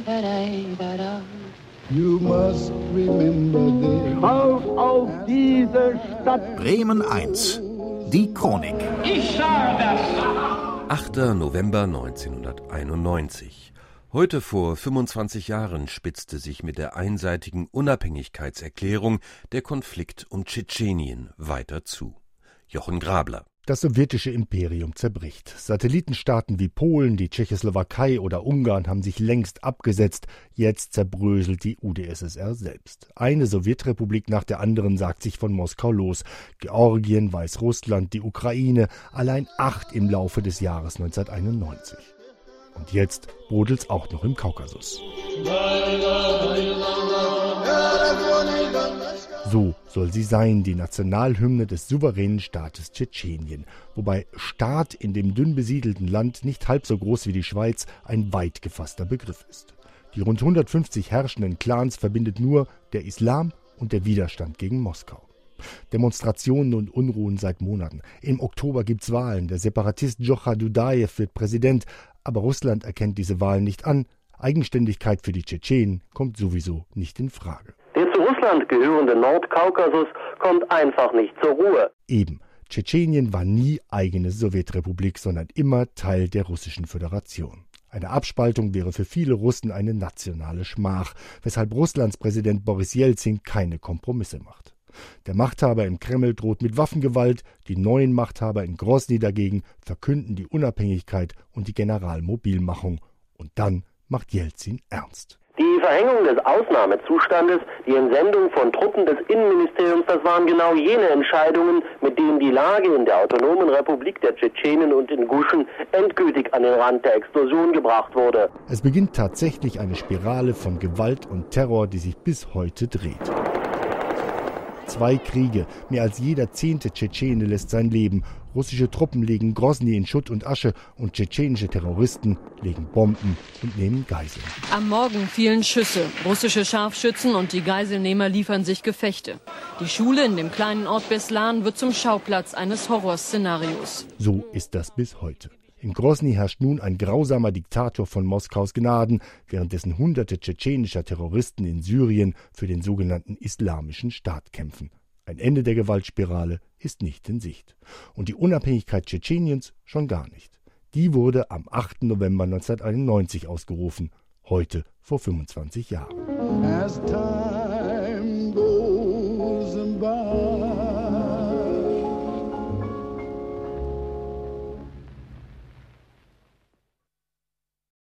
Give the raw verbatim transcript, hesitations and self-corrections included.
You must remember Schaut auf diese Stadt. Bremen eins. Die Chronik. Ich sage das. achter November neunzehnhunderteinundneunzig. Heute vor fünfundzwanzig Jahren spitzte sich mit der einseitigen Unabhängigkeitserklärung der Konflikt um Tschetschenien weiter zu. Jochen Grabler. Das sowjetische Imperium zerbricht. Satellitenstaaten wie Polen, die Tschechoslowakei oder Ungarn haben sich längst abgesetzt. Jetzt zerbröselt die U d S S R selbst. Eine Sowjetrepublik nach der anderen sagt sich von Moskau los. Georgien, Weißrussland, die Ukraine, allein acht im Laufe des Jahres neunzehnhunderteinundneunzig. Und jetzt brodelt's auch noch im Kaukasus. So soll sie sein, die Nationalhymne des souveränen Staates Tschetschenien, wobei Staat in dem dünn besiedelten Land nicht halb so groß wie die Schweiz ein weit gefasster Begriff ist. Die rund hundertfünfzig herrschenden Clans verbindet nur der Islam und der Widerstand gegen Moskau. Demonstrationen und Unruhen seit Monaten. Im Oktober gibt's Wahlen. Der Separatist Djokhar Dudajew wird Präsident, aber Russland erkennt diese Wahlen nicht an. Eigenständigkeit für die Tschetschenen kommt sowieso nicht in Frage. Der zu Russland gehörende Nordkaukasus kommt einfach nicht zur Ruhe. Eben. Tschetschenien war nie eigene Sowjetrepublik, sondern immer Teil der Russischen Föderation. Eine Abspaltung wäre für viele Russen eine nationale Schmach, weshalb Russlands Präsident Boris Jelzin keine Kompromisse macht. Der Machthaber im Kreml droht mit Waffengewalt, die neuen Machthaber in Grosny dagegen verkünden die Unabhängigkeit und die Generalmobilmachung. Und dann macht Jelzin ernst. Die Verhängung des Ausnahmezustandes, die Entsendung von Truppen des Innenministeriums, das waren genau jene Entscheidungen, mit denen die Lage in der autonomen Republik der Tschetschenen und in Guschen endgültig an den Rand der Explosion gebracht wurde. Es beginnt tatsächlich eine Spirale von Gewalt und Terror, die sich bis heute dreht. Zwei Kriege, mehr als jeder zehnte Tschetschene lässt sein Leben. Russische Truppen legen Grosny in Schutt und Asche und tschetschenische Terroristen legen Bomben und nehmen Geiseln. Am Morgen fielen Schüsse. Russische Scharfschützen und die Geiselnehmer liefern sich Gefechte. Die Schule in dem kleinen Ort Beslan wird zum Schauplatz eines Horrorszenarios. So ist das bis heute. In Grosny herrscht nun ein grausamer Diktator von Moskaus Gnaden, währenddessen hunderte tschetschenischer Terroristen in Syrien für den sogenannten Islamischen Staat kämpfen. Ein Ende der Gewaltspirale ist nicht in Sicht. Und die Unabhängigkeit Tschetscheniens schon gar nicht. Die wurde am achten November neunzehnhunderteinundneunzig ausgerufen, heute vor fünfundzwanzig Jahren.